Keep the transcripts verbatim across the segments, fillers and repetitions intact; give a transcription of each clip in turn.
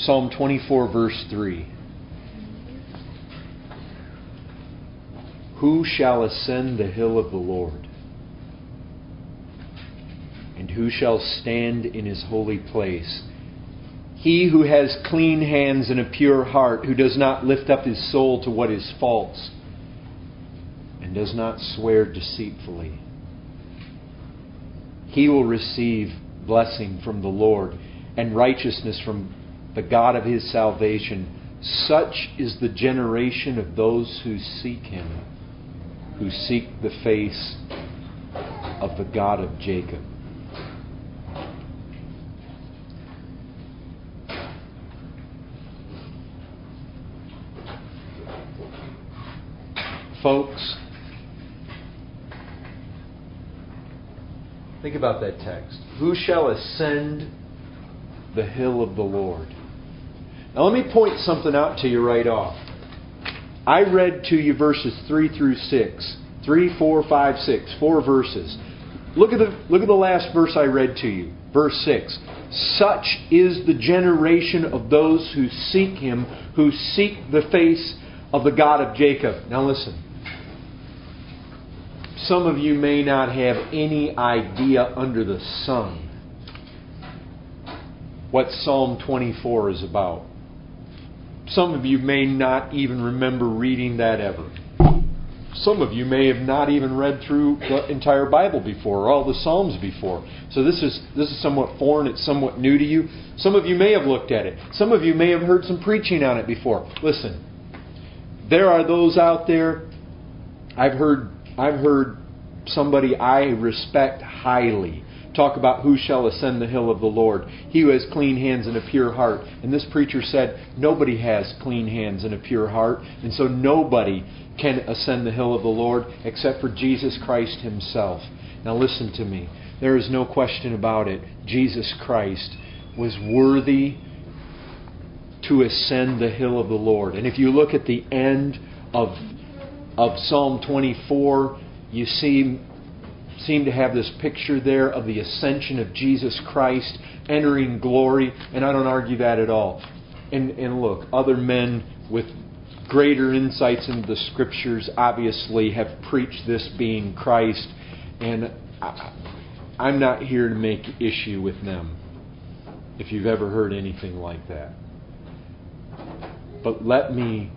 Psalm twenty-four, verse three. Who shall ascend the hill of the Lord? And who shall stand in His holy place? He who has clean hands and a pure heart, who does not lift up his soul to what is false, and does not swear deceitfully. He will receive blessing from the Lord and righteousness from the God of his salvation. Such is the generation of those who seek Him, who seek the face of the God of Jacob. Folks, think about that text. Who shall ascend the hill of the Lord? Now let me point something out to you right off. I read to you verses three through six. Three, four, five, six. Four verses. Look at the look at the last verse I read to you. Verse six. Such is the generation of those who seek Him, who seek the face of the God of Jacob. Now listen. Some of you may not have any idea under the sun what Psalm twenty-four is about. Some of you may not even remember reading that ever. Some of you may have not even read through the entire Bible before, or all the Psalms before. So this is this is somewhat foreign, it's somewhat new to you. Some of you may have looked at it. Some of you may have heard some preaching on it before. Listen, there are those out there, I've heard I've heard somebody I respect highly talk about who shall ascend the hill of the Lord. He who has clean hands and a pure heart. And this preacher said nobody has clean hands and a pure heart. And so nobody can ascend the hill of the Lord except for Jesus Christ Himself. Now listen to me. There is no question about it. Jesus Christ was worthy to ascend the hill of the Lord. And if you look at the end of, of Psalm twenty-four, you see seem to have this picture there of the ascension of Jesus Christ entering glory, and I don't argue that at all. And, and look, other men with greater insights into the Scriptures obviously have preached this being Christ, and I, I'm not here to make issue with them, if you've ever heard anything like that. But let me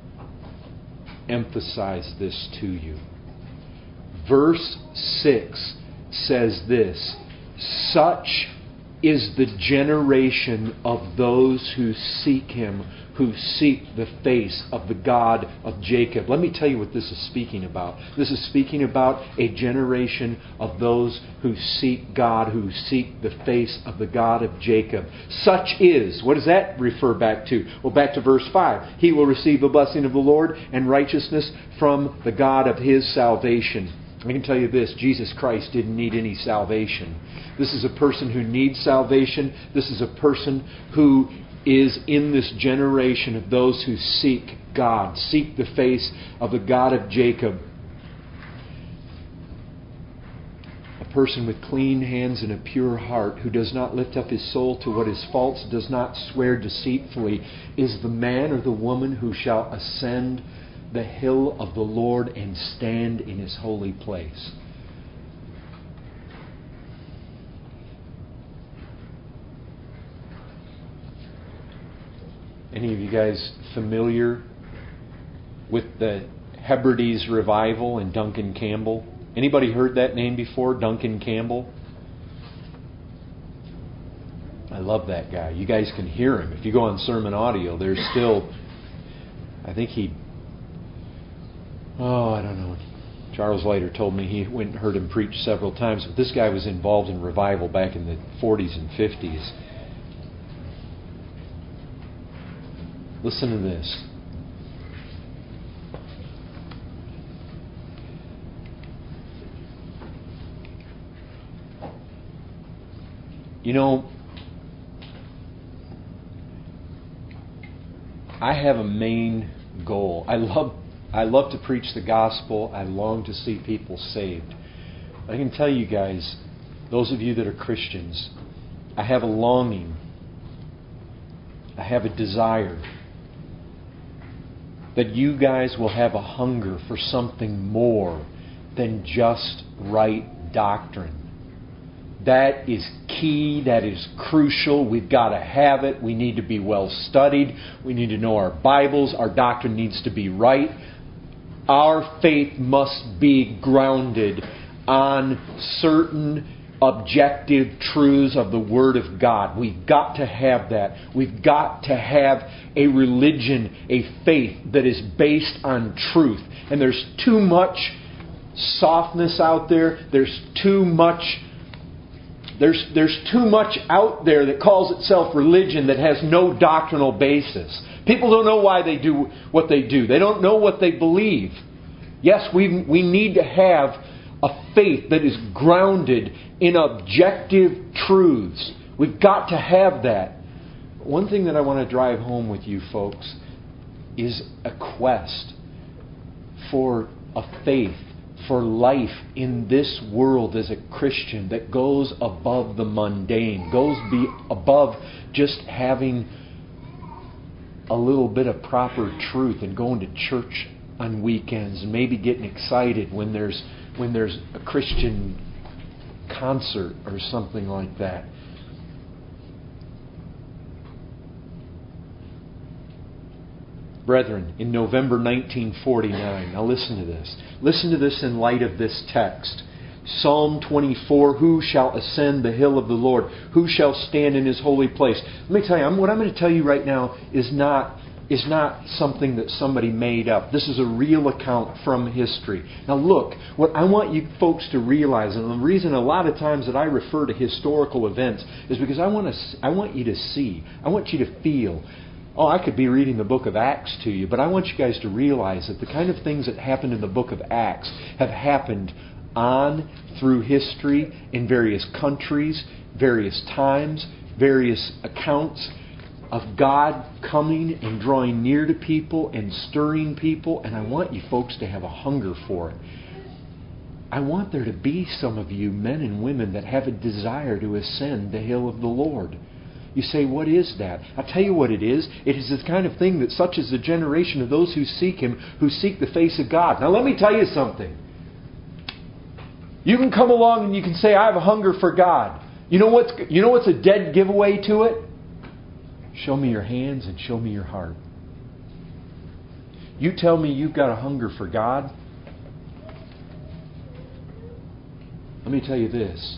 emphasize this to you. Verse six says this: such is the generation of those who seek Him, who seek the face of the God of Jacob. Let me tell you what this is speaking about. This is speaking about a generation of those who seek God, who seek the face of the God of Jacob. Such is, what does that refer back to? Well, back to verse five. He will receive the blessing of the Lord and righteousness from the God of His salvation. I can tell you this, Jesus Christ didn't need any salvation. This is a person who needs salvation. This is a person who is in this generation of those who seek God, seek the face of the God of Jacob. A person with clean hands and a pure heart, who does not lift up his soul to what is false, does not swear deceitfully, is the man or the woman who shall ascend the hill of the Lord and stand in His holy place. Any of you guys familiar with the Hebrides Revival and Duncan Campbell? Anybody heard that name before, Duncan Campbell? I love that guy. You guys can hear him. If you go on sermon audio, there's still, I think he Oh, I don't know. Charles later told me he went and heard him preach several times. But this guy was involved in revival back in the forties and fifties. Listen to this. You know, I have a main goal. I love I love to preach the gospel. I long to see people saved. I can tell you guys, those of you that are Christians, I have a longing I have a desire that you guys will have a hunger for something more than just right doctrine. That is key. That is crucial. We've got to have it. We need to be well studied. We need to know our Bibles. Our doctrine needs to be right. Our faith must be grounded on certain objective truths of the Word of God. We've got to have that. We've got to have a religion, a faith that is based on truth. And there's too much softness out there. There's too much There's, there's too much out there that calls itself religion that has no doctrinal basis. People don't know why they do what they do. They don't know what they believe. Yes, we, we need to have a faith that is grounded in objective truths. We've got to have that. One thing that I want to drive home with you folks is a quest for a faith, for life in this world as a Christian that goes above the mundane, goes be above just having a little bit of proper truth and going to church on weekends and maybe getting excited when there's when there's a Christian concert or something like that. Brethren, in November nineteen forty-nine, now listen to this. Listen to this in light of this text. Psalm twenty-four, who shall ascend the hill of the Lord? Who shall stand in His holy place? Let me tell you, what I'm going to tell you right now is not, is not something that somebody made up. This is a real account from history. Now look, what I want you folks to realize, and the reason a lot of times that I refer to historical events is because I want to, I want you to see, I want you to feel. Oh, I could be reading the book of Acts to you, but I want you guys to realize that the kind of things that happened in the book of Acts have happened on through history in various countries, various times, various accounts of God coming and drawing near to people and stirring people, and I want you folks to have a hunger for it. I want there to be some of you, men and women, that have a desire to ascend the hill of the Lord. You say, what is that? I'll tell you what it is. It is this kind of thing that such is the generation of those who seek Him, who seek the face of God. Now let me tell you something. You can come along and you can say, I have a hunger for God. You know what's, you know what's a dead giveaway to it? Show me your hands and show me your heart. You tell me you've got a hunger for God. Let me tell you this.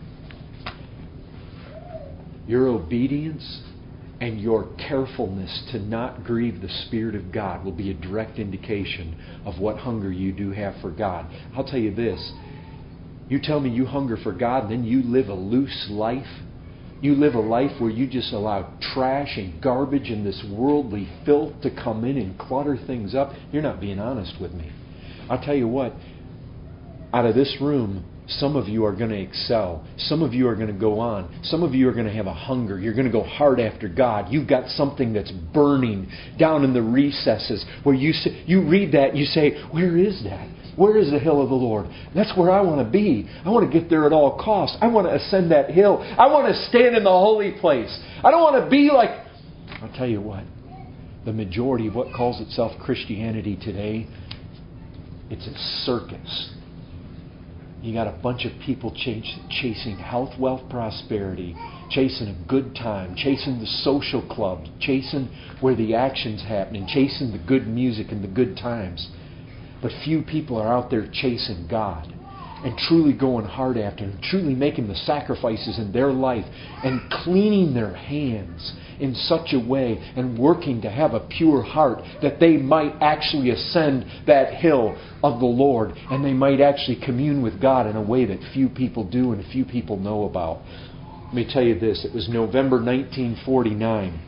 Your obedience and your carefulness to not grieve the Spirit of God will be a direct indication of what hunger you do have for God. I'll tell you this. You tell me you hunger for God, and then you live a loose life. You live a life where you just allow trash and garbage and this worldly filth to come in and clutter things up. You're not being honest with me. I'll tell you what. Out of this room, some of you are going to excel. Some of you are going to go on. Some of you are going to have a hunger. You're going to go hard after God. You've got something that's burning down in the recesses where you say, you read that and you say, where is that? Where is the hill of the Lord? That's where I want to be. I want to get there at all costs. I want to ascend that hill. I want to stand in the holy place. I don't want to be like... I'll tell you what. The majority of what calls itself Christianity today, it's a circus. You got a bunch of people ch- chasing health, wealth, prosperity, chasing a good time, chasing the social club, chasing where the action's happening, chasing the good music and the good times. But few people are out there chasing God and truly going hard after Him, truly making the sacrifices in their life and cleaning their hands in such a way and working to have a pure heart that they might actually ascend that hill of the Lord and they might actually commune with God in a way that few people do and few people know about. Let me tell you this. It was November nineteen forty-nine.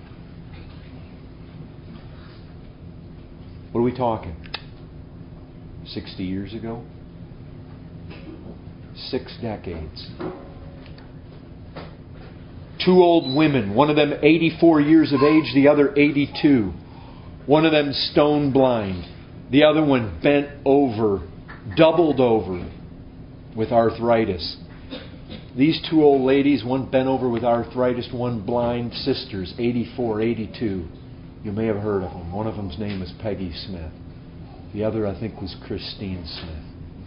What are we talking? sixty years ago? Six decades. Two old women, one of them eighty-four years of age, the other eighty-two. One of them stone blind. The other one bent over, doubled over with arthritis. These two old ladies, one bent over with arthritis, one blind, sisters, eighty-four, eighty-two. You may have heard of them. One of them's name is Peggy Smith. The other, I think, was Christine Smith.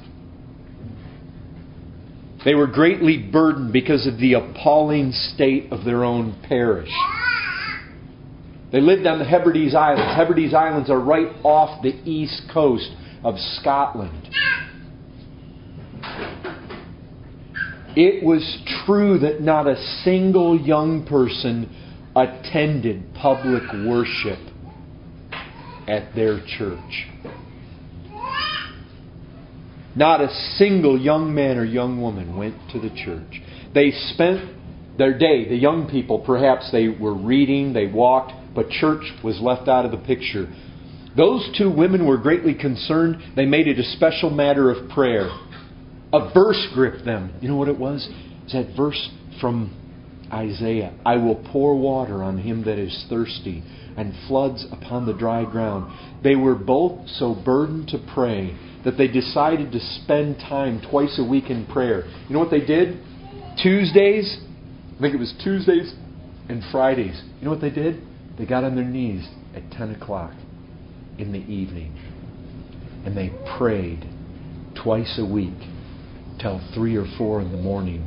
They were greatly burdened because of the appalling state of their own parish. They lived on the Hebrides Islands. Hebrides Islands are right off the east coast of Scotland. It was true that not a single young person attended public worship at their church. Not a single young man or young woman went to the church. They spent their day, the young people, perhaps they were reading, they walked, but church was left out of the picture. Those two women were greatly concerned. They made it a special matter of prayer. A verse gripped them. You know what it was? It's that verse from Isaiah. I will pour water on him that is thirsty, and floods upon the dry ground. They were both so burdened to pray that they decided to spend time twice a week in prayer. You know what they did? Tuesdays, I think it was Tuesdays and Fridays. You know what they did? They got on their knees at ten o'clock in the evening. And they prayed twice a week till three or four in the morning.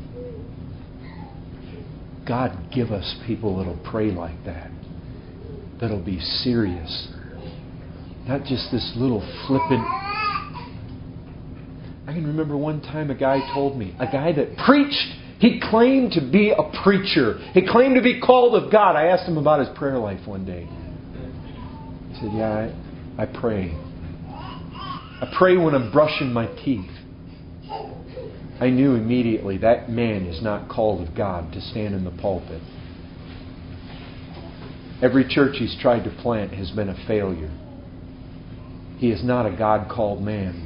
God, give us people that'll pray like that. That'll be serious. Not just this little flippant. I can remember one time a guy told me, a guy that preached, he claimed to be a preacher. He claimed to be called of God. I asked him about his prayer life one day. He said, yeah, I, I pray. I pray when I'm brushing my teeth. I knew immediately that man is not called of God to stand in the pulpit. Every church he's tried to plant has been a failure. He is not a God-called man.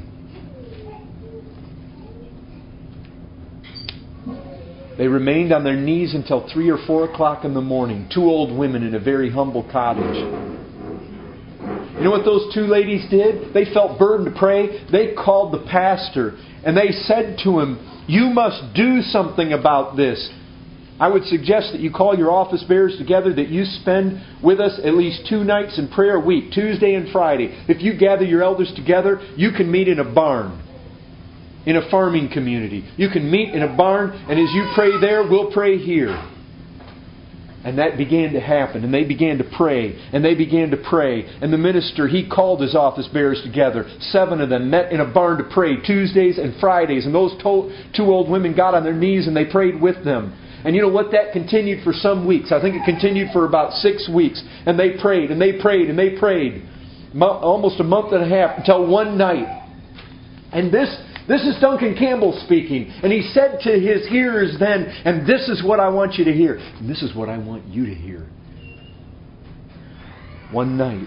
They remained on their knees until three or four o'clock in the morning. Two old women in a very humble cottage. You know what those two ladies did? They felt burdened to pray. They called the pastor and they said to him, you must do something about this. I would suggest that you call your office bearers together, that you spend with us at least two nights in prayer a week, Tuesday and Friday. If you gather your elders together, you can meet in a barn, in a farming community. You can meet in a barn, and as you pray there, we'll pray here. And that began to happen, and they began to pray, and they began to pray. And the minister, he called his office bearers together. Seven of them met in a barn to pray Tuesdays and Fridays. And those two old women got on their knees and they prayed with them. And you know what? That continued for some weeks. I think it continued for about six weeks. And they prayed, and they prayed, and they prayed. Almost a month and a half until one night. And this, this is Duncan Campbell speaking. And he said to his hearers then, and this is what I want you to hear. And this is what I want you to hear. One night.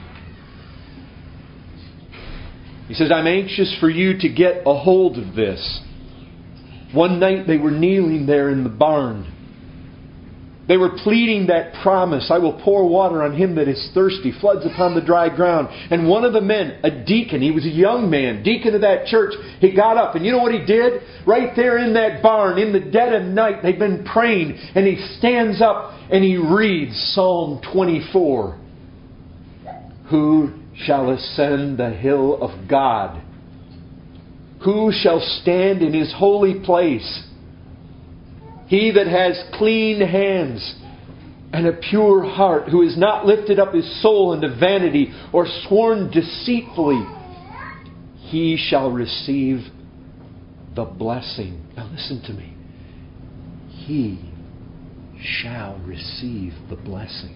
He says, I'm anxious for you to get a hold of this. One night they were kneeling there in the barn. They were pleading that promise, I will pour water on him that is thirsty, floods upon the dry ground. And one of the men, a deacon, he was a young man, deacon of that church, he got up. And you know what he did? Right there in that barn, in the dead of night, they've been praying. And he stands up and he reads Psalm twenty-four. Who shall ascend the hill of God? Who shall stand in His holy place? He that has clean hands and a pure heart, who has not lifted up his soul into vanity or sworn deceitfully, he shall receive the blessing. Now listen to me. He shall receive the blessing.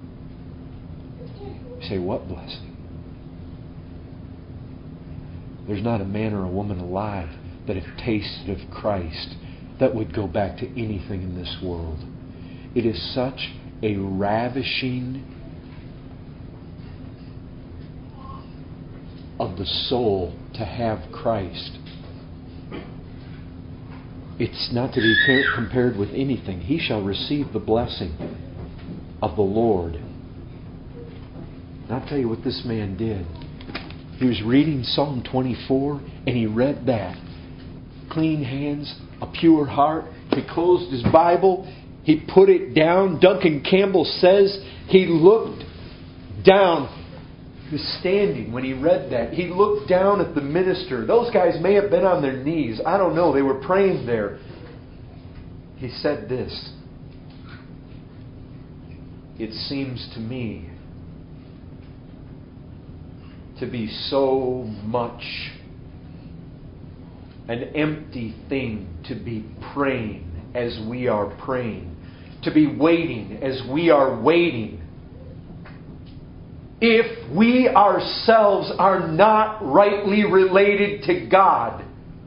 You say, what blessing? There's not a man or a woman alive that have tasted of Christ that would go back to anything in this world. It is such a ravishing of the soul to have Christ. It's not to be compared with anything. He shall receive the blessing of the Lord. And I'll tell you what this man did. He was reading Psalm twenty-four and he read that. Clean hands, a pure heart. He closed his Bible. He put it down. Duncan Campbell says he looked down. He was standing when he read that. He looked down at the minister. Those guys may have been on their knees. I don't know. They were praying there. He said this. It seems to me to be so much an empty thing to be praying as we are praying, to be waiting as we are waiting, if we ourselves are not rightly related to God.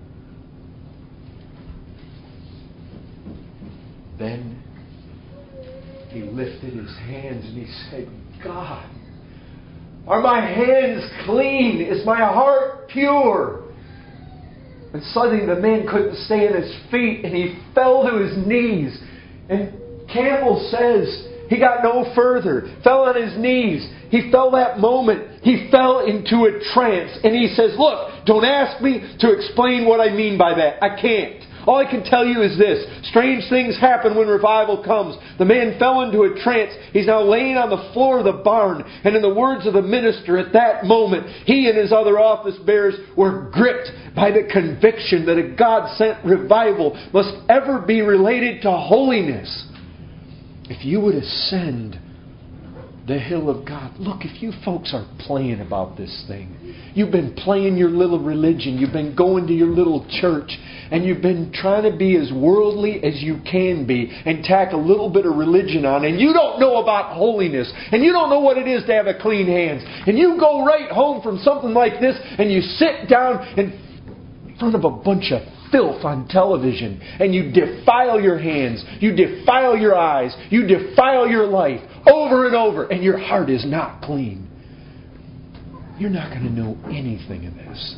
Then he lifted his hands and he said, God, are my hands clean? Is my heart pure? And suddenly the man couldn't stay on his feet and he fell to his knees. And Campbell says he got no further. Fell on his knees. He fell that moment. He fell into a trance. And he says, look, don't ask me to explain what I mean by that. I can't. All I can tell you is this. Strange things happen when revival comes. The man fell into a trance. He's now laying on the floor of the barn. And in the words of the minister at that moment, he and his other office bearers were gripped by the conviction that a God-sent revival must ever be related to holiness. If you would ascend the hill of God. Look, if you folks are playing about this thing, you've been playing your little religion, you've been going to your little church, and you've been trying to be as worldly as you can be and tack a little bit of religion on, and you don't know about holiness, and you don't know what it is to have a clean hands, and you go right home from something like this, and you sit down in front of a bunch of filth on television, and you defile your hands, you defile your eyes, you defile your life over and over, and your heart is not clean. You're not going to know anything of this.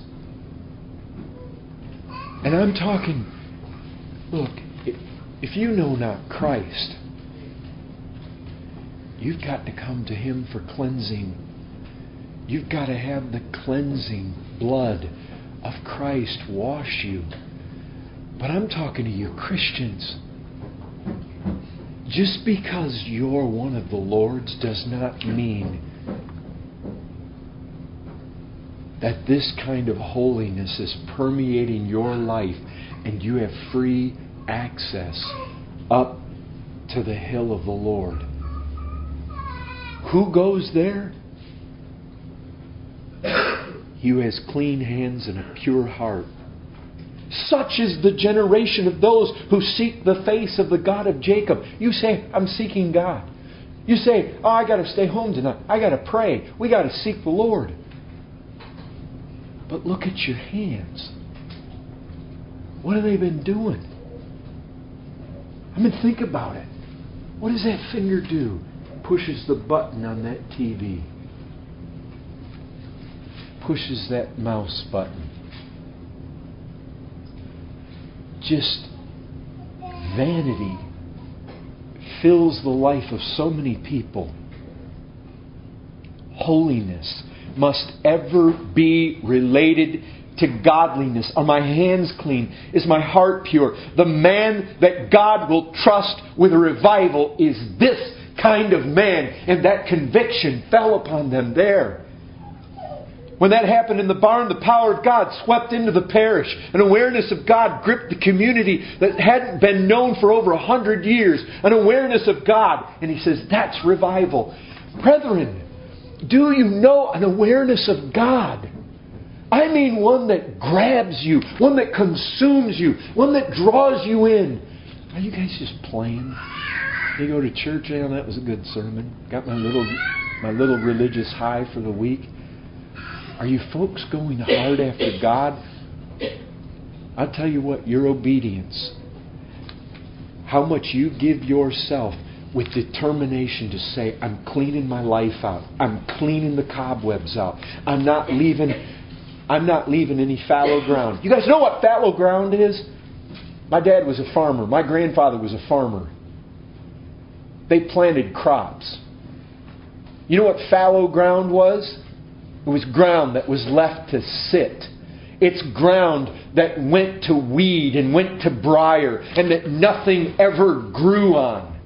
And I'm talking, look, if you know not Christ, you've got to come to Him for cleansing. You've got to have the cleansing blood of Christ wash you. But I'm talking to you Christians. Just because you're one of the Lord's does not mean that this kind of holiness is permeating your life and you have free access up to the hill of the Lord. Who goes there? He who has clean hands and a pure heart. Such is the generation of those who seek the face of the God of Jacob. You say, I'm seeking God. You say, oh, I got to stay home tonight. I got to pray. We got to seek the Lord. But look at your hands. What have they been doing? I mean, think about it. What does that finger do? Pushes the button on that T V. Pushes that mouse button. Just vanity fills the life of so many people. Holiness must ever be related to godliness. Are my hands clean? Is my heart pure? The man that God will trust with a revival is this kind of man. And that conviction fell upon them there. When that happened in the barn, the power of God swept into the parish. An awareness of God gripped the community that hadn't been known for over a hundred years. An awareness of God. And he says, that's revival. Brethren, do you know an awareness of God? I mean one that grabs you, one that consumes you, one that draws you in. Are you guys just playing? You go to church, and that was a good sermon. Got my little, my little religious high for the week. Are you folks going hard after God? I'll tell you what, your obedience, how much you give yourself with determination to say, I'm cleaning my life out. I'm cleaning the cobwebs out. I'm not leaving, I'm not leaving any fallow ground. You guys know what fallow ground is? My dad was a farmer. My grandfather was a farmer. They planted crops. You know what fallow ground was? It was ground that was left to sit. It's ground that went to weed and went to briar and that nothing ever grew on.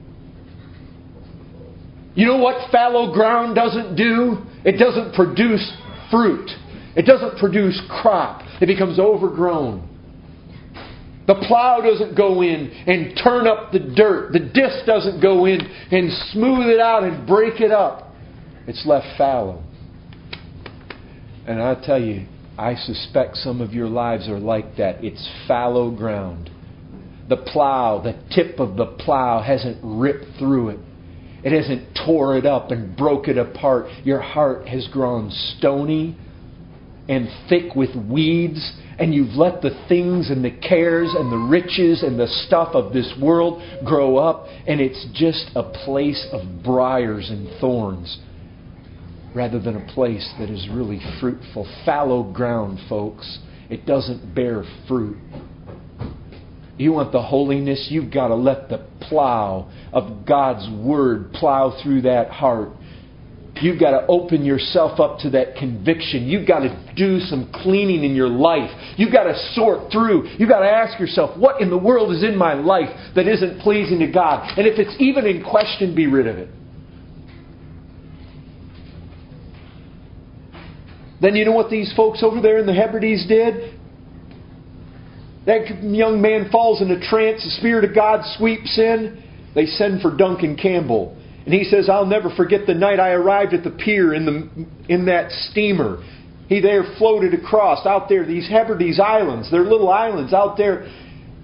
You know what fallow ground doesn't do? It doesn't produce fruit. It doesn't produce crop. It becomes overgrown. The plow doesn't go in and turn up the dirt. The disc doesn't go in and smooth it out and break it up. It's left fallow. And I tell you, I suspect some of your lives are like that. It's fallow ground. The plow, the tip of the plow hasn't ripped through it. It hasn't tore it up and broke it apart. Your heart has grown stony and thick with weeds, and you've let the things and the cares and the riches and the stuff of this world grow up, and it's just a place of briars and thorns rather than a place that is really fruitful. Fallow ground, folks. It doesn't bear fruit. You want the holiness, you've got to let the plow of God's Word plow through that heart. You've got to open yourself up to that conviction. You've got to do some cleaning in your life. You've got to sort through. You've got to ask yourself, what in the world is in my life that isn't pleasing to God? And if it's even in question, be rid of it. Then you know what these folks over there in the Hebrides did? That young man falls in a trance. The Spirit of God sweeps in. They send for Duncan Campbell. And he says, I'll never forget the night I arrived at the pier in the in that steamer. He there floated across out there, these Hebrides Islands. They're little islands out there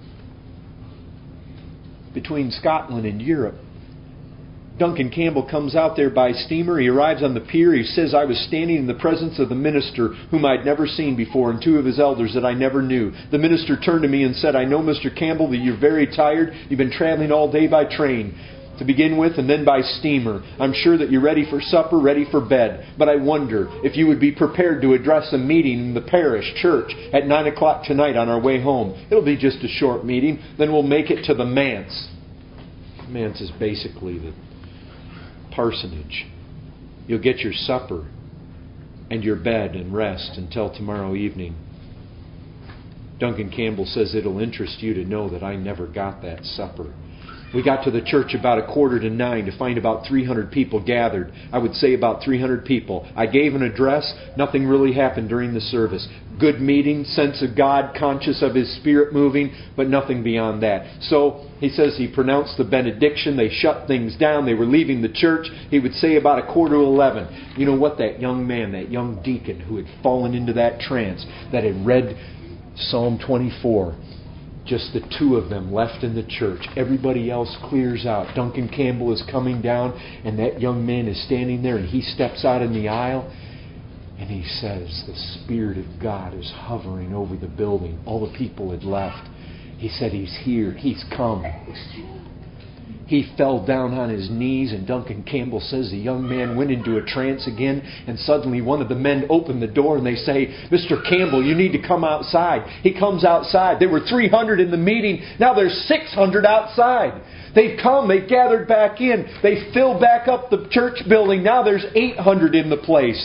between Scotland and Europe. Duncan Campbell comes out there by steamer. He arrives on the pier. He says, I was standing in the presence of the minister whom I'd never seen before and two of his elders that I never knew. The minister turned to me and said, I know, Mister Campbell, that you're very tired. You've been traveling all day by train to begin with and then by steamer. I'm sure that you're ready for supper, ready for bed. But I wonder if you would be prepared to address a meeting in the parish church at nine o'clock tonight on our way home. It'll be just a short meeting. Then we'll make it to the manse. The manse is basically the parsonage. You'll get your supper and your bed and rest until tomorrow evening. Duncan Campbell says it'll interest you to know that I never got that supper. We got to the church about a quarter to nine to find about three hundred people gathered. I would say about three hundred people. I gave an address. Nothing really happened during the service. Good meeting, sense of God, conscious of His Spirit moving, but nothing beyond that. So he says he pronounced the benediction. They shut things down. They were leaving the church. He would say about a quarter to eleven. You know what? That young man, that young deacon who had fallen into that trance, that had read Psalm twenty-four, just the two of them left in the church. Everybody else clears out. Duncan Campbell is coming down, and that young man is standing there, and he steps out in the aisle, and he says, the Spirit of God is hovering over the building. All the people had left. He said, He's here. He's come. He fell down on his knees, and Duncan Campbell says the young man went into a trance again, and suddenly one of the men opened the door and they say, Mister Campbell, you need to come outside. He comes outside. There were three hundred in the meeting. Now there's six hundred outside. They've come. They've gathered back in. They filled back up the church building. Now there's eight hundred in the place.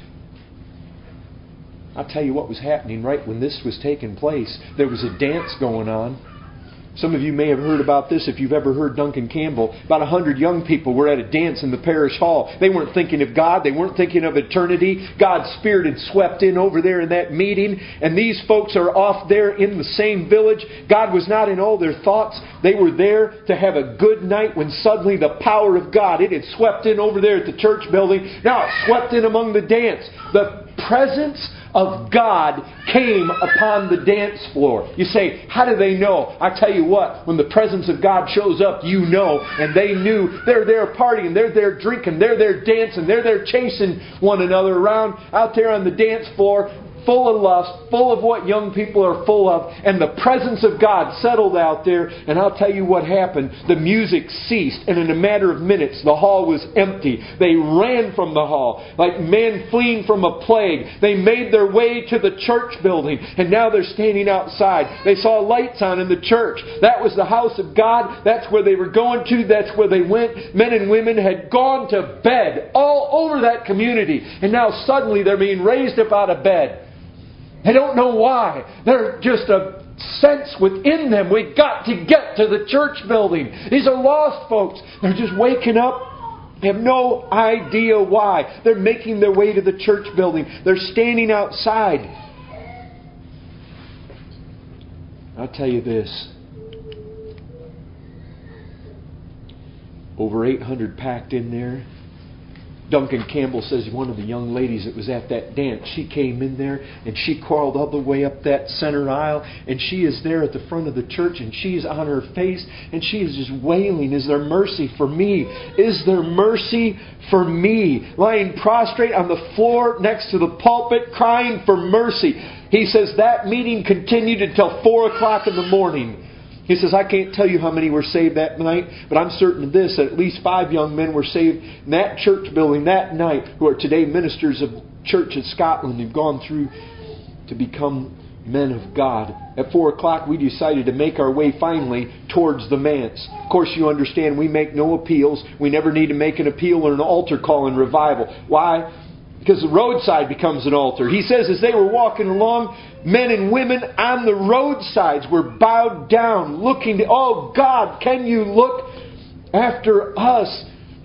I'll tell you what was happening right when this was taking place. There was a dance going on. Some of you may have heard about this if you've ever heard Duncan Campbell. About a hundred young people were at a dance in the parish hall. They weren't thinking of God. They weren't thinking of eternity. God's Spirit had swept in over there in that meeting. And these folks are off there in the same village. God was not in all their thoughts. They were there to have a good night when suddenly the power of God, it had swept in over there at the church building. Now it swept in among the dance. The presence of God came upon the dance floor. You say, how do they know? I tell you what, when the presence of God shows up, you know. And they knew. They're there partying, they're there drinking, they're there dancing, they're there chasing one another around out there on the dance floor, full of lust, full of what young people are full of, and the presence of God settled out there. And I'll tell you what happened. The music ceased, and in a matter of minutes, the hall was empty. They ran from the hall like men fleeing from a plague. They made their way to the church building, and now they're standing outside. They saw lights on in the church. That was the house of God. That's where they were going to. That's where they went. Men and women had gone to bed all over that community, and now suddenly they're being raised up out of bed. They don't know why. They're just a sense within them. We've got to get to the church building. These are lost folks. They're just waking up. They have no idea why. They're making their way to the church building. They're standing outside. I'll tell you this. Over eight hundred packed in there. Duncan Campbell says one of the young ladies that was at that dance, she came in there and she crawled all the way up that center aisle, and she is there at the front of the church, and she's on her face and she is just wailing, is there mercy for me? Is there mercy for me? Lying prostrate on the floor next to the pulpit crying for mercy. He says that meeting continued until four o'clock in the morning. He says, I can't tell you how many were saved that night, but I'm certain of this, that at least five young men were saved in that church building that night, who are today ministers of church in Scotland, who've gone through to become men of God. At four o'clock, we decided to make our way finally towards the manse. Of course, you understand, we make no appeals. We never need to make an appeal or an altar call in revival. Why? Because the roadside becomes an altar. He says as they were walking along, men and women on the roadsides were bowed down, looking to, oh God, can you look after us?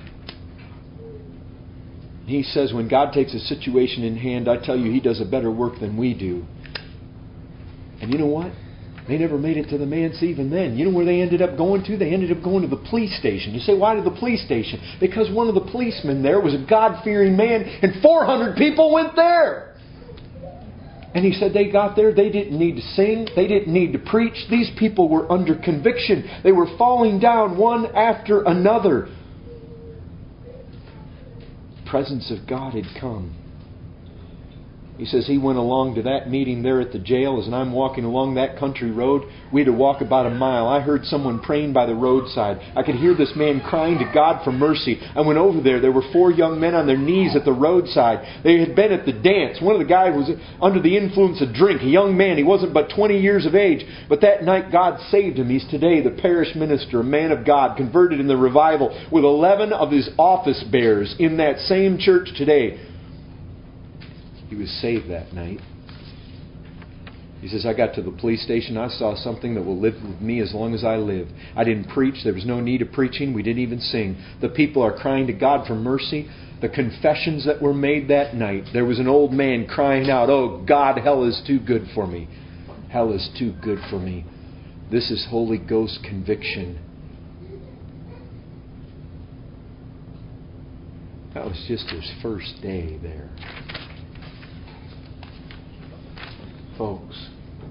He says when God takes a situation in hand, I tell you, He does a better work than we do. And you know what? They never made it to the manse even then. You know where they ended up going to? They ended up going to the police station. You say, why to the police station? Because one of the policemen there was a God-fearing man, and four hundred people went there. And he said they got there, they didn't need to sing, they didn't need to preach. These people were under conviction. They were falling down one after another. The presence of God had come. He says he went along to that meeting there at the jail. As I'm walking along that country road, we had to walk about a mile. I heard someone praying by the roadside. I could hear this man crying to God for mercy. I went over there. There were four young men on their knees at the roadside. They had been at the dance. One of the guys was under the influence of drink. A young man. He wasn't but twenty years of age. But that night God saved him. He's today the parish minister, a man of God, converted in the revival with eleven of his office bearers in that same church today. He was saved that night. He says, I got to the police station. I saw something that will live with me as long as I live. I didn't preach. There was no need of preaching. We didn't even sing. The people are crying to God for mercy. The confessions that were made that night. There was an old man crying out, oh God, hell is too good for me. Hell is too good for me. This is Holy Ghost conviction. That was just his first day there. Folks,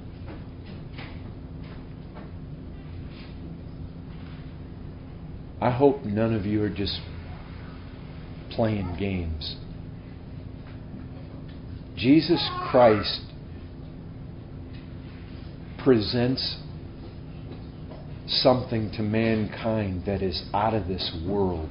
I hope none of you are just playing games. Jesus Christ presents something to mankind that is out of this world.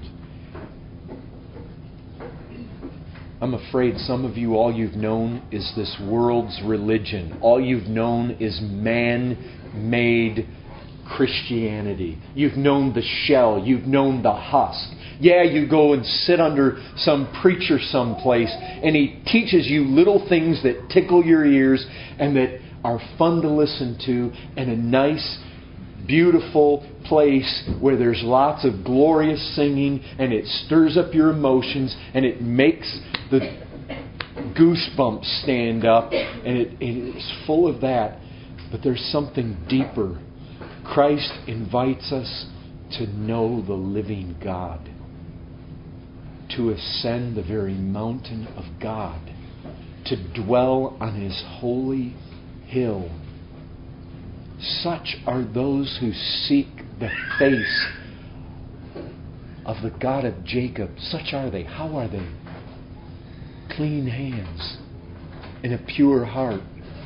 I'm afraid some of you, all you've known is this world's religion. All you've known is man-made Christianity. You've known the shell. You've known the husk. Yeah, you go and sit under some preacher someplace, and he teaches you little things that tickle your ears and that are fun to listen to, and a nice, beautiful place where there's lots of glorious singing, and it stirs up your emotions, and it makes the goosebumps stand up, and it, it's full of that. But there's something deeper. Christ invites us to know the living God, to ascend the very mountain of God, to dwell on His holy hill. Such are those who seek the face of the God of Jacob. Such are they. How are they? Clean hands and a pure heart.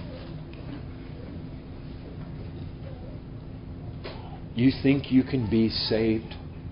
You think you can be saved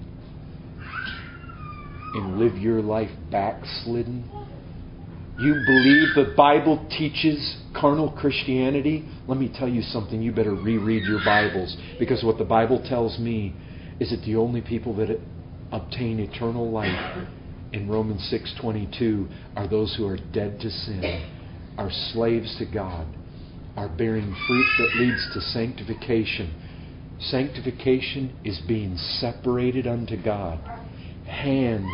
and live your life backslidden? You believe the Bible teaches carnal Christianity? Let me tell you something. You better reread your Bibles. Because what the Bible tells me is that the only people that obtain eternal life in Romans six twenty-two are those who are dead to sin, are slaves to God. are bearing fruit that leads to sanctification. Sanctification is being separated unto God. Hands.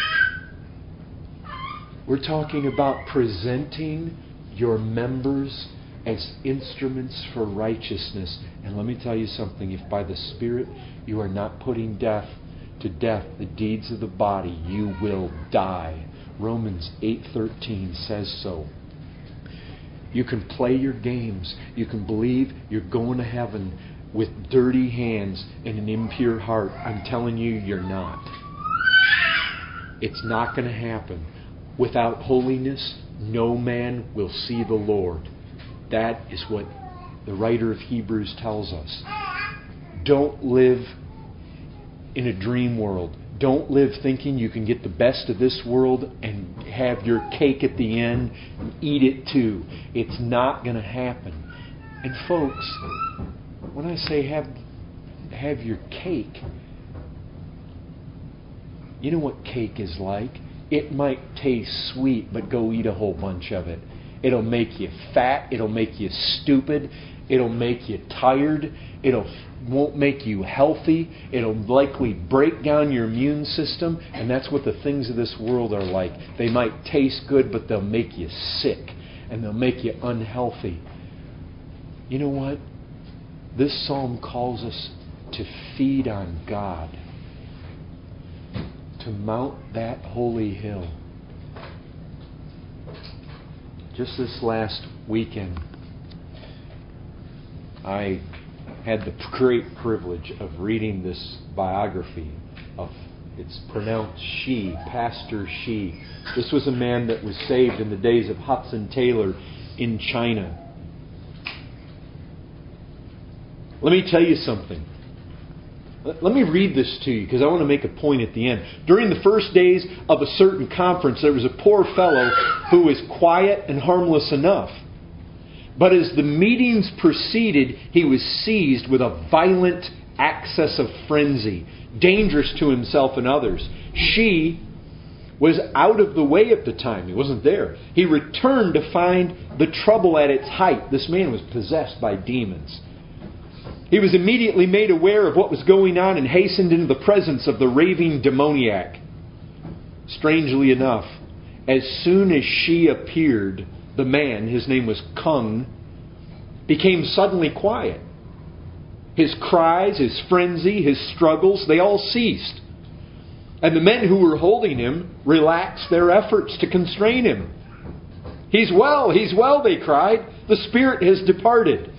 We're talking about presenting your members as instruments for righteousness. And let me tell you something. If by the Spirit you are not putting death to death the deeds of the body, you will die. Romans eight thirteen says so. You can play your games. You can believe you're going to heaven with dirty hands and an impure heart. I'm telling you, you're not. It's not going to happen. Without holiness, no man will see the Lord. That is what the writer of Hebrews tells us. Don't live in a dream world. Don't live thinking you can get the best of this world and have your cake at the end and eat it too. It's not going to happen. And folks, when I say have have your cake, you know what cake is like? It might taste sweet, but go eat a whole bunch of it. It'll make you fat. It'll make you stupid. It'll make you tired. It'll won't make you healthy. It'll likely break down your immune system. And that's what the things of this world are like. They might taste good, but they'll make you sick. And they'll make you unhealthy. You know what? This psalm calls us to feed on God. To mount that holy hill. Just this last weekend, I had the great privilege of reading this biography of, it's pronounced Shee, Pastor Shee. This was a man that was saved in the days of Hudson Taylor in China. Let me tell you something. Let me read this to you because I want to make a point at the end. During the first days of a certain conference, there was a poor fellow who was quiet and harmless enough. But as the meetings proceeded, he was seized with a violent access of frenzy, dangerous to himself and others. She was out of the way at the time. He wasn't there. He returned to find the trouble at its height. This man was possessed by demons. He was immediately made aware of what was going on and hastened into the presence of the raving demoniac. Strangely enough, as soon as she appeared, the man, his name was Kung, became suddenly quiet. His cries, his frenzy, his struggles, they all ceased. And the men who were holding him relaxed their efforts to constrain him. "He's well, he's well," they cried. "The spirit has departed."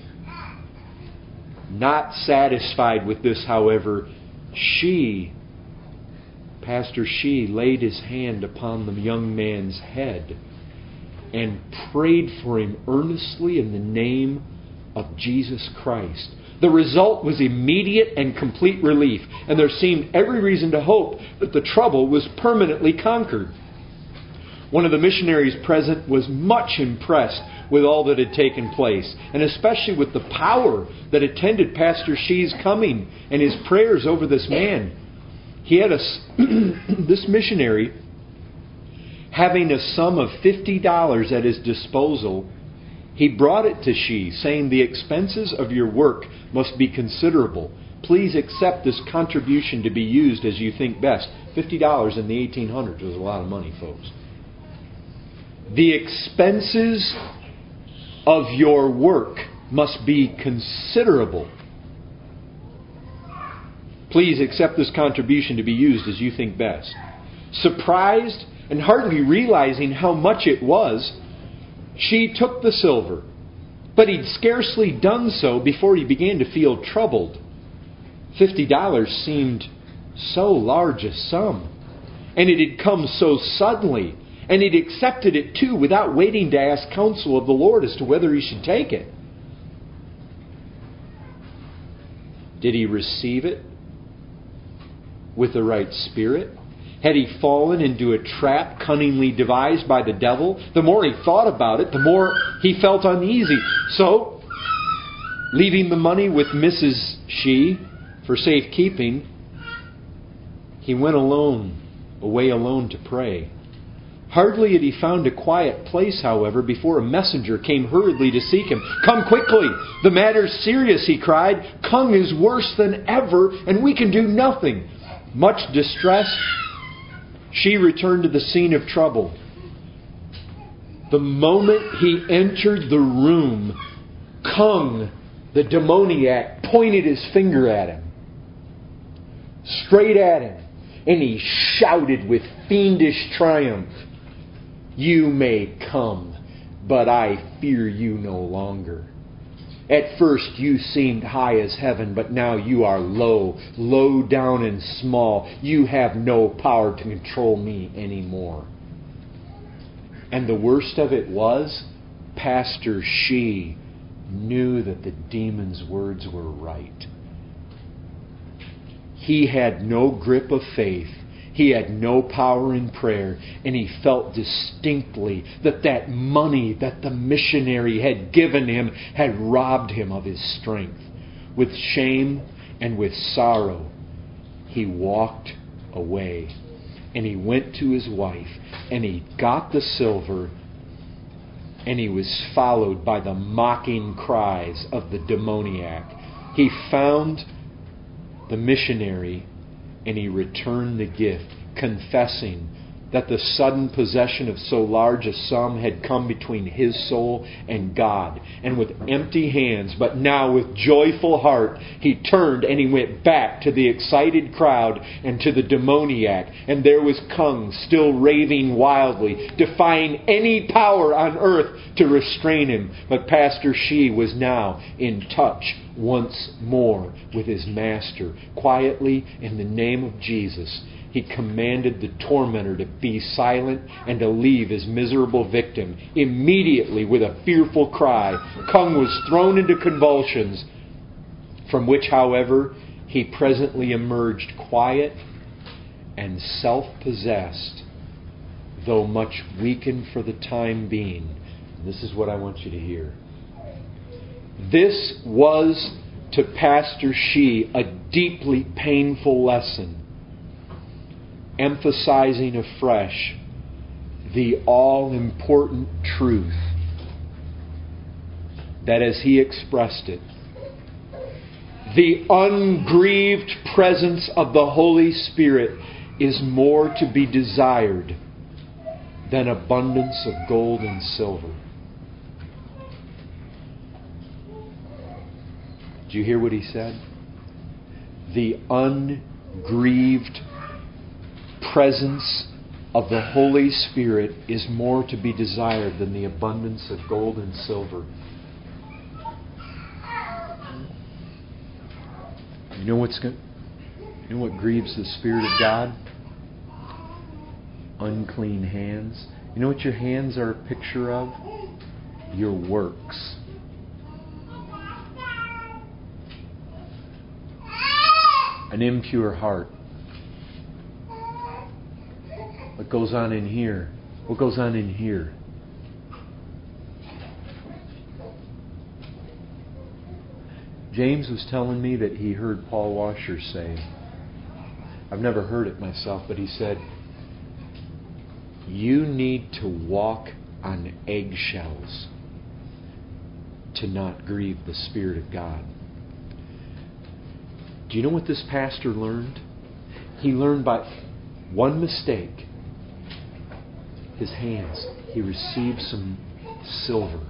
Not satisfied with this, however, she, Pastor Shee, laid his hand upon the young man's head and prayed for him earnestly in the name of Jesus Christ. The result was immediate and complete relief, and there seemed every reason to hope that the trouble was permanently conquered. One of the missionaries present was much impressed with all that had taken place, and especially with the power that attended Pastor Shee's coming and his prayers over this man. He had a, this missionary, having a sum of fifty dollars at his disposal, he brought it to Shee, saying, "The expenses of your work must be considerable. Please accept this contribution to be used as you think best." fifty dollars in the eighteen hundreds was a lot of money, folks. "The expenses of your work must be considerable. Please accept this contribution to be used as you think best." Surprised and hardly realizing how much it was, she took the silver. But he'd scarcely done so before he began to feel troubled. Fifty dollars seemed so large a sum, and it had come so suddenly. And he'd accepted it too without waiting to ask counsel of the Lord as to whether he should take it. Did he receive it with the right spirit? Had he fallen into a trap cunningly devised by the devil? The more he thought about it, the more he felt uneasy. So, leaving the money with Missus Shee for safekeeping, he went alone, away alone to pray. Hardly had he found a quiet place, however, before a messenger came hurriedly to seek him. "Come quickly! The matter's serious," he cried. "Kung is worse than ever, and we can do nothing." Much distressed, Shi returned to the scene of trouble. The moment he entered the room, Kung, the demoniac, pointed his finger at him. Straight at him. And he shouted with fiendish triumph, "You may come, but I fear you no longer. At first you seemed high as heaven, but now you are low, low down and small. You have no power to control me anymore." And the worst of it was, Pastor Shi knew that the demon's words were right. He had no grip of faith. He had no power in prayer. And he felt distinctly that that money that the missionary had given him had robbed him of his strength. With shame and with sorrow, he walked away. And he went to his wife, and he got the silver, and he was followed by the mocking cries of the demoniac. He found the missionary, and he returned the gift, confessing that the sudden possession of so large a sum had come between his soul and God. And with empty hands, but now with joyful heart, he turned and he went back to the excited crowd and to the demoniac. And there was Kung still raving wildly, defying any power on earth to restrain him. But Pastor Shi was now in touch once more with his master. Quietly, in the name of Jesus, he commanded the tormentor to be silent and to leave his miserable victim. Immediately, with a fearful cry, Kung was thrown into convulsions, from which, however, he presently emerged quiet and self-possessed, though much weakened for the time being. And this is what I want you to hear. This was, to Pastor Shi, a deeply painful lesson, emphasizing afresh the all-important truth that, as he expressed it, the ungrieved presence of the Holy Spirit is more to be desired than abundance of gold and silver. Did you hear what he said? The ungrieved presence of the Holy Spirit is more to be desired than the abundance of gold and silver. You know what's good? You know what grieves the Spirit of God? Unclean hands. You know what your hands are a picture of? Your works. An impure heart. What goes on in here? What goes on in here? James was telling me that he heard Paul Washer say, I've never heard it myself, but he said, you need to walk on eggshells to not grieve the Spirit of God. Do you know what this pastor learned? He learned by one mistake. His hands. He received some silver.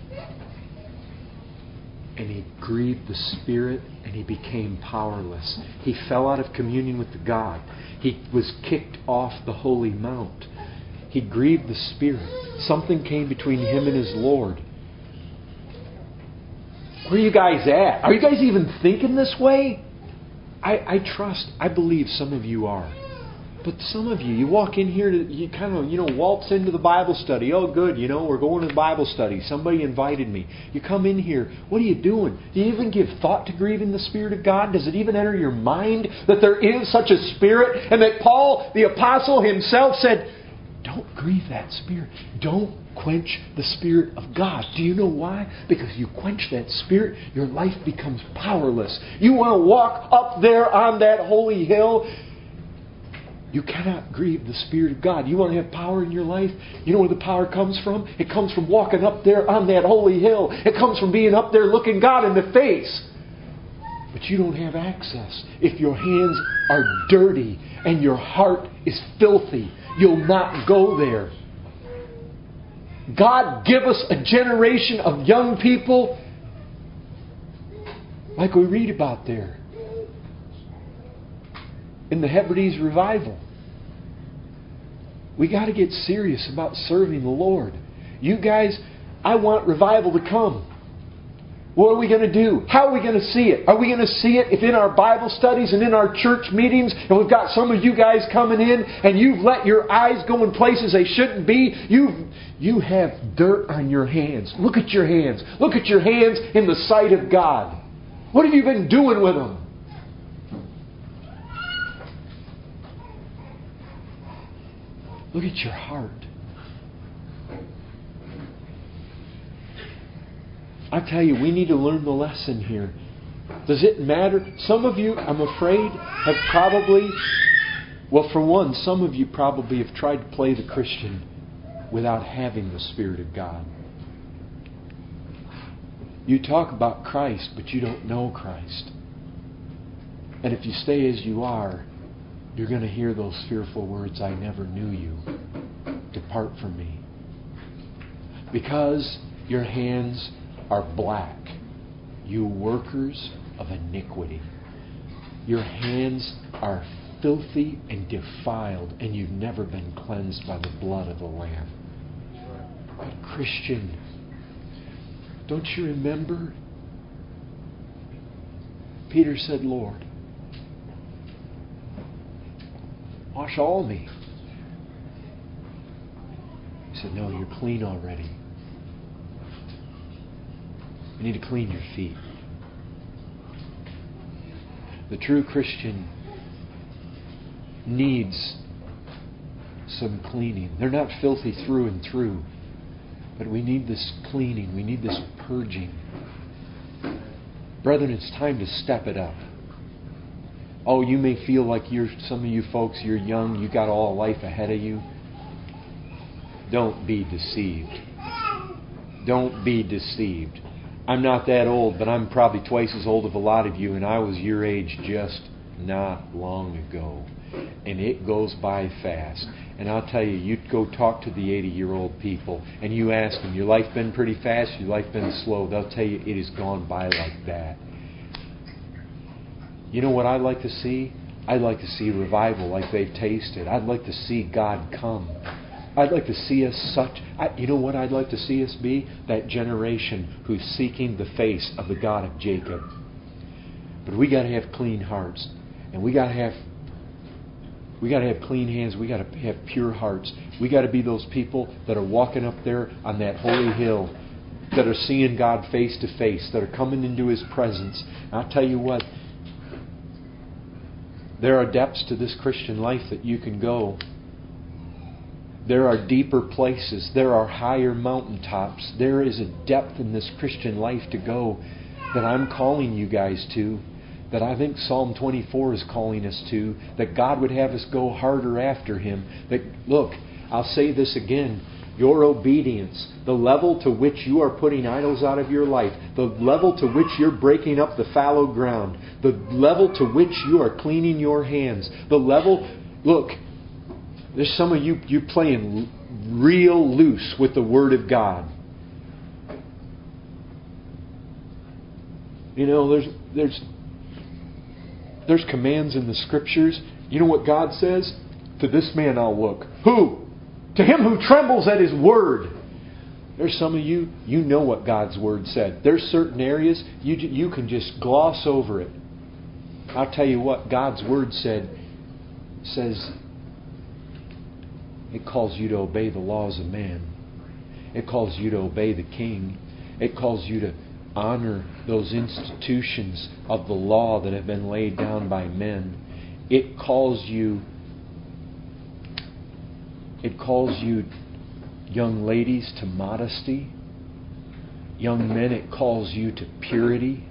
And he grieved the Spirit and he became powerless. He fell out of communion with the God. He was kicked off the holy mount. He grieved the Spirit. Something came between him and his Lord. Where are you guys at? Are you guys even thinking this way? I, I trust, I believe some of you are. But some of you, you walk in here, to, you kind of, you know, waltz into the Bible study. Oh, good, you know, we're going to the Bible study. Somebody invited me. You come in here. What are you doing? Do you even give thought to grieving the Spirit of God? Does it even enter your mind that there is such a Spirit? And that Paul, the Apostle himself, said, don't grieve that Spirit. Don't quench the Spirit of God. Do you know why? Because you quench that Spirit, your life becomes powerless. You want to walk up there on that holy hill, You cannot grieve the Spirit of God. You want to have power in your life? You know where the power comes from? It comes from walking up there on that holy hill. It comes from being up there looking God in the face. But you don't have access. If your hands are dirty and your heart is filthy, you'll not go there. God, give us a generation of young people like we read about there in the Hebrides revival. We got to get serious about serving the Lord. You guys, I want revival to come. What are we going to do? How are we going to see it? Are we going to see it if in our Bible studies and in our church meetings, and we've got some of you guys coming in and you've let your eyes go in places they shouldn't be? You you have dirt on your hands. Look at your hands. Look at your hands in the sight of God. What have you been doing with them? Look at your heart. I tell you, we need to learn the lesson here. Does it matter? Some of you, I'm afraid, have probably, well, for one, some of you probably have tried to play the Christian without having the Spirit of God. You talk about Christ, but you don't know Christ. And if you stay as you are, you're going to hear those fearful words, I never knew you. Depart from me. Because your hands are black, you workers of iniquity. Your hands are filthy and defiled, and you've never been cleansed by the blood of the Lamb. But Christian, don't you remember? Peter said, Lord, wash all me. He said, no, you're clean already. You need to clean your feet. The true Christian needs some cleaning. They're not filthy through and through, but we need this cleaning. We need this purging. Brethren, it's time to step it up. Oh, you may feel like you're, some of you folks, you're young, you got all life ahead of you. Don't be deceived. Don't be deceived. I'm not that old, but I'm probably twice as old as a lot of you, and I was your age just not long ago. And it goes by fast. And I'll tell you, you go talk to the eighty-year-old people, and you ask them, your life been pretty fast, your life been slow? They'll tell you it has gone by like that. You know what I'd like to see? I'd like to see revival like they've tasted. I'd like to see God come. I'd like to see us such... I, you know what I'd like to see us be? That generation who's seeking the face of the God of Jacob. But we got to have clean hearts. And we got to have... We got to have clean hands. We got to have pure hearts. We got to be those people that are walking up there on that holy hill, that are seeing God face to face, that are coming into His presence. And I'll tell you what, there are depths to this Christian life that you can go. There are deeper places. There are higher mountaintops. There is a depth in this Christian life to go that I'm calling you guys to, that I think Psalm twenty-four is calling us to, that God would have us go harder after Him. That, look, I'll say this again, your obedience, the level to which you are putting idols out of your life, the level to which you're breaking up the fallow ground, the level to which you are cleaning your hands, the level, look, there's some of you, you playing real loose with the Word of God. You know, there's there's there's commands in the Scriptures. You know what God says? To this man I'll look. Who? To him who trembles at His Word. There's some of you, you know what God's Word said. There's certain areas you you can just gloss over it. I'll tell you what God's Word said says. It calls you to obey the laws of man. It calls you to obey the king. It calls you to honor those institutions of the law that have been laid down by men. It calls you, it calls you, young ladies, to modesty. Young men, it calls you to purity.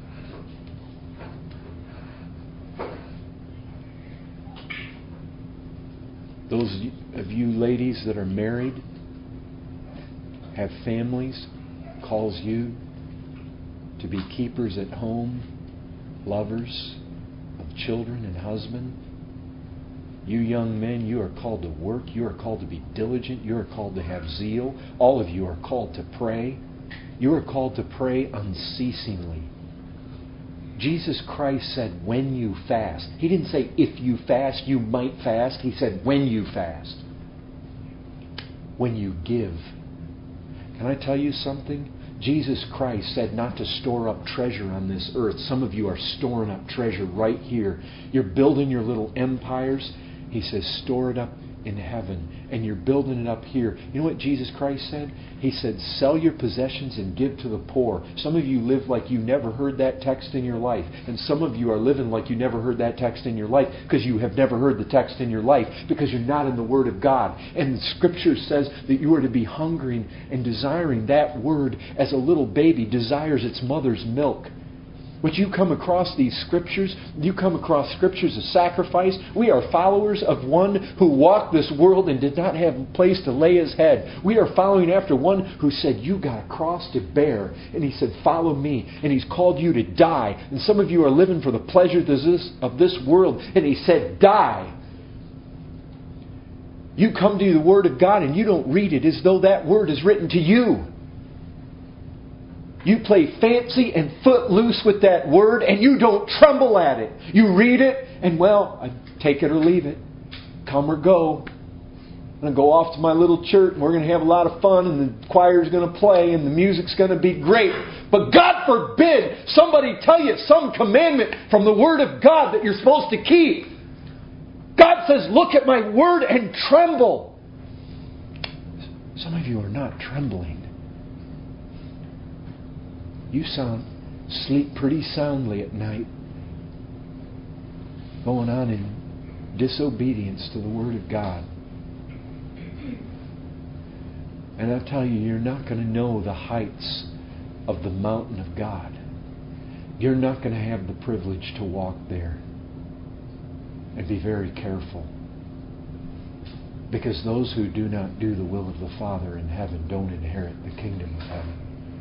Those of you ladies that are married, have families, calls you to be keepers at home, lovers of children and husband. You young men, you are called to work. You are called to be diligent. You are called to have zeal. All of you are called to pray. You are called to pray unceasingly. Jesus Christ said, when you fast. He didn't say, if you fast, you might fast. He said, when you fast. When you give. Can I tell you something? Jesus Christ said not to store up treasure on this earth. Some of you are storing up treasure right here. You're building your little empires. He says, store it up in heaven. And you're building it up here. You know what Jesus Christ said? He said, sell your possessions and give to the poor. Some of you live like you never heard that text in your life. And some of you are living like you never heard that text in your life because you have never heard the text in your life because you're not in the Word of God. And the Scripture says that you are to be hungering and desiring that Word as a little baby desires its mother's milk. When you come across these Scriptures, you come across Scriptures of sacrifice. We are followers of one who walked this world and did not have a place to lay His head. We are following after one who said, you got a cross to bear. And He said, follow me. And He's called you to die. And some of you are living for the pleasures of this world. And He said, die. You come to the Word of God and you don't read it as though that Word is written to you. You play fancy and footloose with that Word and you don't tremble at it. You read it and, well, I take it or leave it. Come or go. I'm going to go off to my little church and we're going to have a lot of fun and the choir's going to play and the music's going to be great. But God forbid somebody tell you some commandment from the Word of God that you're supposed to keep. God says, look at my Word and tremble. Some of you are not trembling. You sound sleep pretty soundly at night, going on in disobedience to the Word of God. And I tell you, you're not going to know the heights of the mountain of God. You're not going to have the privilege to walk there. And be very careful. Because those who do not do the will of the Father in heaven don't inherit the kingdom of heaven.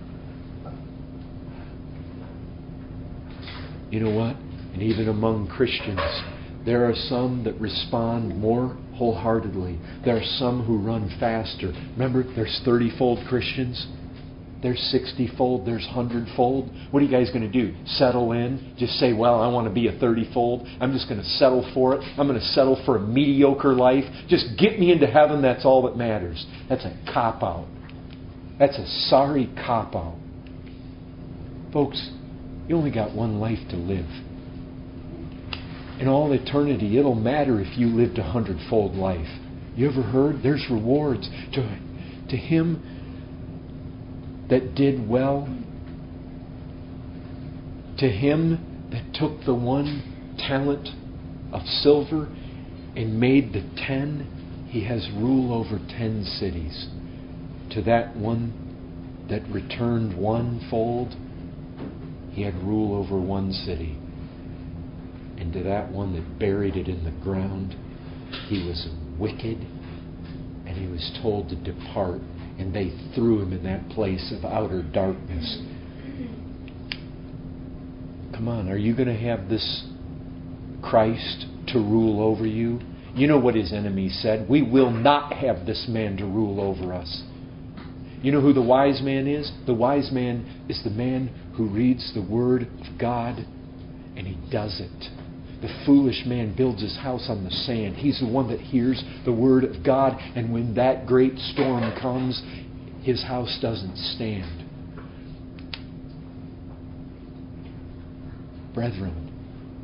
You know what? And even among Christians, there are some that respond more wholeheartedly. There are some who run faster. Remember, there's thirty-fold Christians. There's sixty-fold. There's one hundred-fold. What are you guys going to do? Settle in? Just say, well, I want to be a thirty-fold. I'm just going to settle for it. I'm going to settle for a mediocre life. Just get me into heaven. That's all that matters. That's a cop-out. That's a sorry cop-out. Folks, you only got one life to live. In all eternity, it'll matter if you lived a hundredfold life. You ever heard? There's rewards to, to him that did well. To him that took the one talent of silver and made the ten, he has rule over ten cities. To that one that returned one fold, he had rule over one city. And to that one that buried it in the ground, he was wicked, and he was told to depart, and they threw him in that place of outer darkness. Come on, are you going to have this Christ to rule over you? You know what his enemies said. We will not have this man to rule over us. You know who the wise man is? The wise man is the man who reads the Word of God and he does it. The foolish man builds his house on the sand. He's the one that hears the Word of God, and when that great storm comes, his house doesn't stand. Brethren,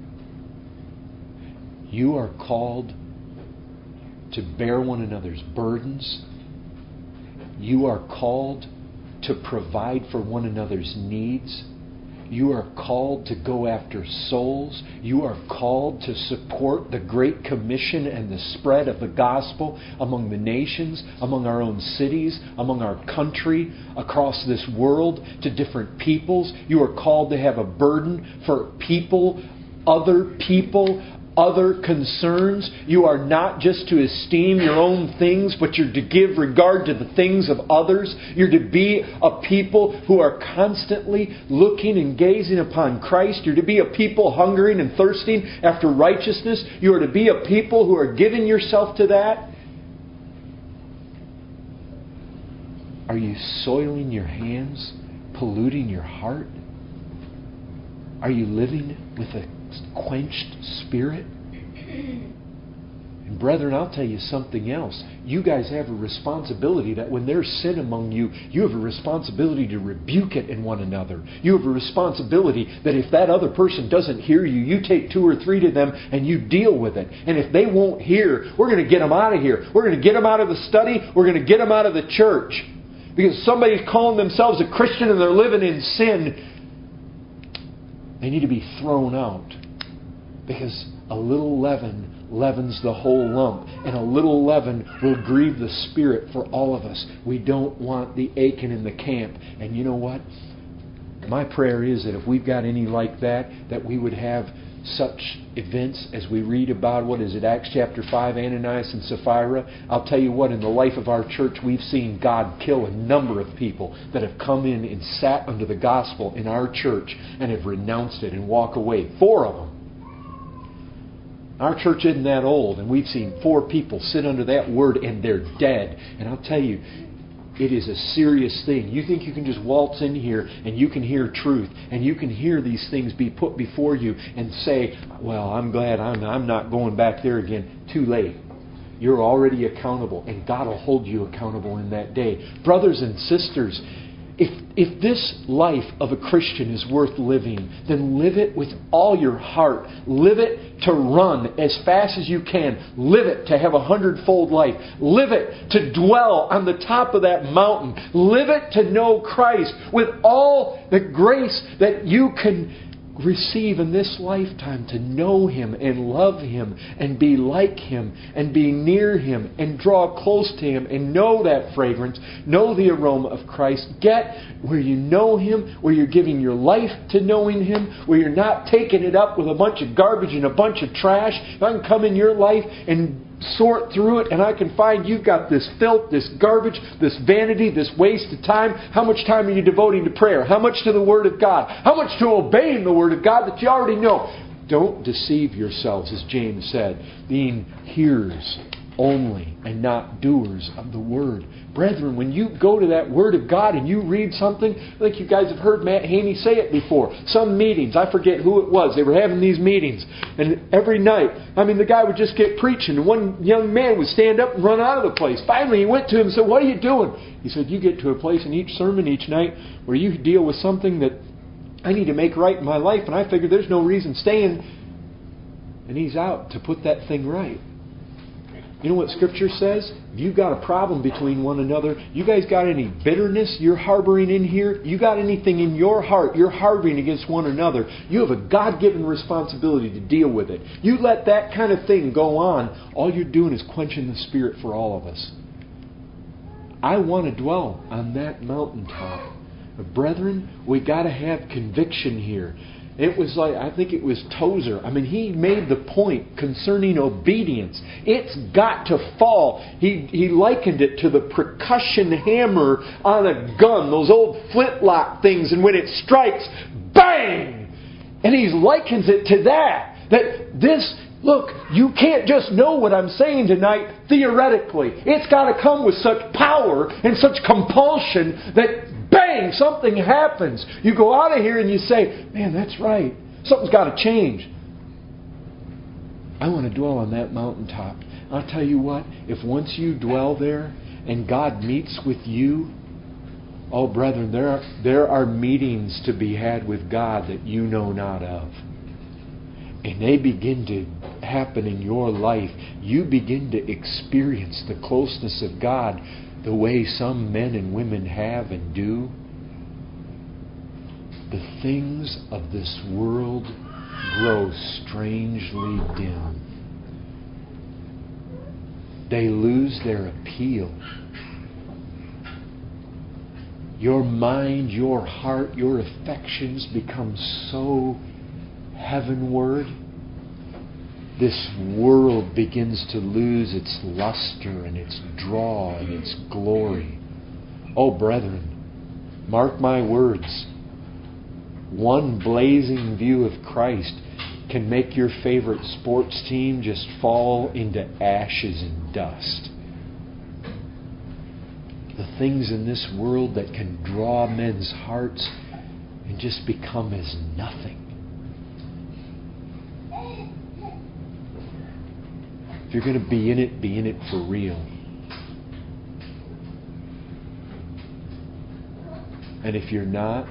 you are called to bear one another's burdens. You are called to provide for one another's needs. You are called to go after souls. You are called to support the Great Commission and the spread of the gospel among the nations, among our own cities, among our country, across this world, to different peoples. You are called to have a burden for people, other people, other concerns. You are not just to esteem your own things, but you're to give regard to the things of others. You're to be a people who are constantly looking and gazing upon Christ. You're to be a people hungering and thirsting after righteousness. You are to be a people who are giving yourself to that. Are you soiling your hands, polluting your heart? Are you living with a quenched spirit? And brethren, I'll tell you something else. You guys have a responsibility that when there's sin among you, you have a responsibility to rebuke it in one another. You have a responsibility that if that other person doesn't hear you, you take two or three to them and you deal with it. And if they won't hear, we're going to get them out of here. We're going to get them out of the study. We're going to get them out of the church. Because somebody's calling themselves a Christian and they're living in sin. They need to be thrown out. Because a little leaven leavens the whole lump. And a little leaven will grieve the Spirit for all of us. We don't want the Achan in the camp. And you know what? My prayer is that if we've got any like that, that we would have such events as we read about, what is it, Acts chapter five, Ananias and Sapphira. I'll tell you what, in the life of our church, we've seen God kill a number of people that have come in and sat under the gospel in our church and have renounced it and walk away. Four of them. Our church isn't that old, and we've seen four people sit under that word and they're dead. And I'll tell you, it is a serious thing. You think you can just waltz in here and you can hear truth and you can hear these things be put before you and say, well, I'm glad I'm, I'm not going back there again. Too late. You're already accountable, and God will hold you accountable in that day. Brothers and sisters, If if this life of a Christian is worth living, then live it with all your heart. Live it to run as fast as you can. Live it to have a hundredfold life. Live it to dwell on the top of that mountain. Live it to know Christ with all the grace that you can receive in this lifetime, to know Him and love Him and be like Him and be near Him and draw close to Him and know that fragrance, know the aroma of Christ. Get where you know Him, where you're giving your life to knowing Him, where you're not taking it up with a bunch of garbage and a bunch of trash. If I can come in your life and sort through it and I can find you've got this filth, this garbage, this vanity, this waste of time. How much time are you devoting to prayer? How much to the Word of God? How much to obeying the Word of God that you already know? Don't deceive yourselves, as James said, being hearers only and not doers of the Word. Brethren, when you go to that Word of God and you read something, I think you guys have heard Matt Haney say it before. Some meetings, I forget who it was, they were having these meetings. And every night, I mean, the guy would just get preaching and one young man would stand up and run out of the place. Finally, he went to him and said, "What are you doing?" He said, "You get to a place in each sermon each night where you deal with something that I need to make right in my life, and I figured there's no reason staying." And he's out to put that thing right. You know what Scripture says? If you've got a problem between one another, you guys got any bitterness you're harboring in here? You got anything in your heart you're harboring against one another? You have a God-given responsibility to deal with it. You let that kind of thing go on, all you're doing is quenching the Spirit for all of us. I want to dwell on that mountaintop. But brethren, we got to have conviction here. It was like, I think it was Tozer. I mean, he made the point concerning obedience. It's got to fall. He he likened it to the percussion hammer on a gun, those old flintlock things, and when it strikes, bang! And he likens it to that. That this, look, you can't just know what I'm saying tonight theoretically. It's got to come with such power and such compulsion that bang, something happens. You go out of here and you say, man, that's right. Something's got to change. I want to dwell on that mountaintop. I'll tell you what, if once you dwell there and God meets with you, oh, brethren, there are, there are meetings to be had with God that you know not of. And they begin to happen in your life. You begin to experience the closeness of God the way some men and women have and do. The things of this world grow strangely dim. They lose their appeal. Your mind, your heart, your affections become so heavenward. this world begins to lose its luster and its draw and its glory. Oh, brethren, mark my words. One blazing view of Christ can make your favorite sports team just fall into ashes and dust. The things in this world that can draw men's hearts and just become as nothing. If you're going to be in it, be in it for real. And if you're not,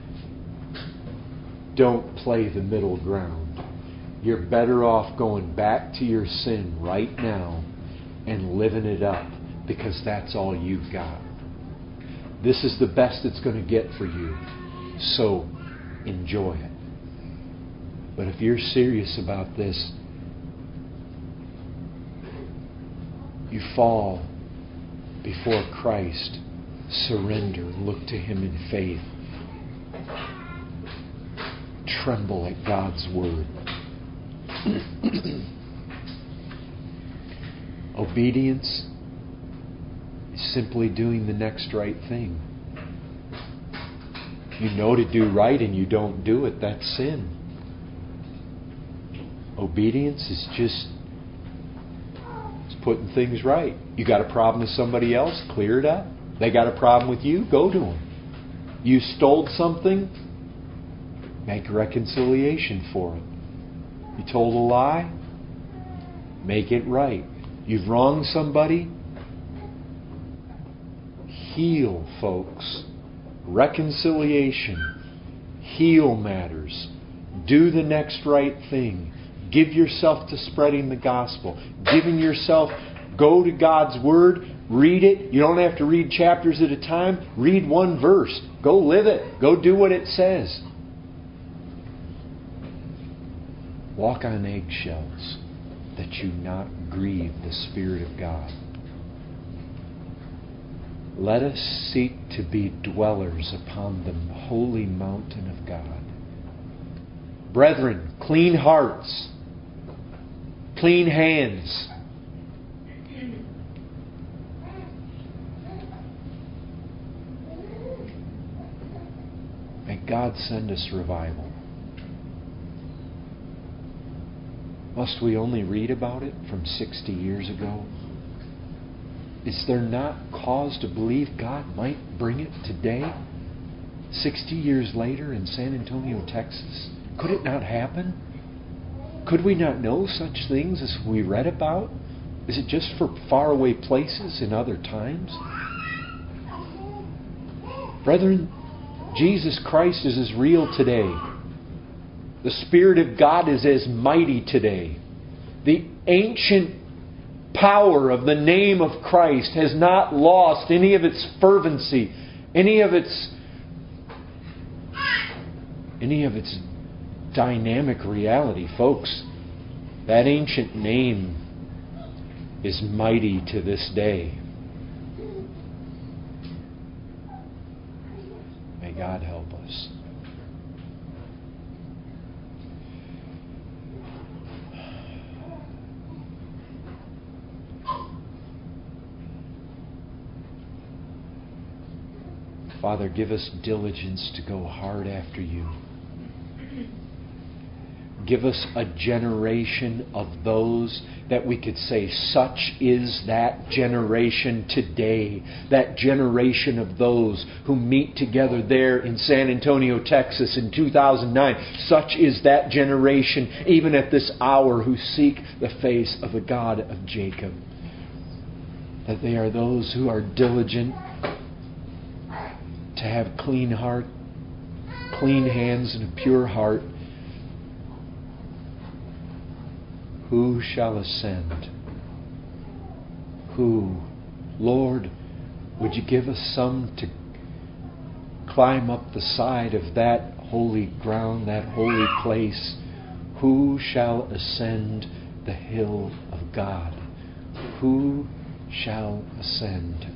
don't play the middle ground. You're better off going back to your sin right now and living it up, because that's all you've got. This is the best it's going to get for you. So enjoy it. But if you're serious about this, you fall before Christ, surrender, look to Him in faith. Tremble at God's Word. Obedience is simply doing the next right thing. You know to do right and you don't do it, that's sin. Obedience is just putting things right. You got a problem with somebody else, clear it up. They got a problem with you, go to them. You stole something, make a reconciliation for it. You told a lie, make it right. You've wronged somebody, heal, folks. Reconciliation. Heal matters. Do the next right thing. Give yourself to spreading the gospel. Giving yourself, go to God's Word, read it. You don't have to read chapters at a time. Read one verse. Go live it. Go do what it says. Walk on eggshells that you not grieve the Spirit of God. Let us seek to be dwellers upon the holy mountain of God. Brethren, clean hearts, clean hands. May God send us revival. Must we only read about it from sixty years ago? Is there not cause to believe God might bring it today, sixty years later in San Antonio, Texas? Could it not happen? Could we not know such things as we read about? Is it just for faraway places in other times? Brethren, Jesus Christ is as real today. The Spirit of God is as mighty today. The ancient power of the name of Christ has not lost any of its fervency, any of its any of its dynamic reality. Folks, that ancient name is mighty to this day. May God help us. Father, give us diligence to go hard after You. Give us a generation of those that we could say, such is that generation today. That generation of those who meet together there in San Antonio, Texas in two thousand nine. Such is that generation, even at this hour, who seek the face of the God of Jacob. That they are those who are diligent to have clean heart, clean hands, and a pure heart. Who shall ascend? Who? Lord, would You give us some to climb up the side of that holy ground, that holy place? Who shall ascend the hill of God? Who shall ascend?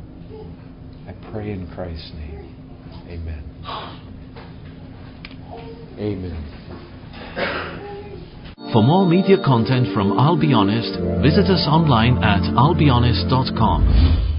I pray in Christ's name. Amen. Amen. For more media content from I'll Be Honest, visit us online at I'll Be Honest dot com.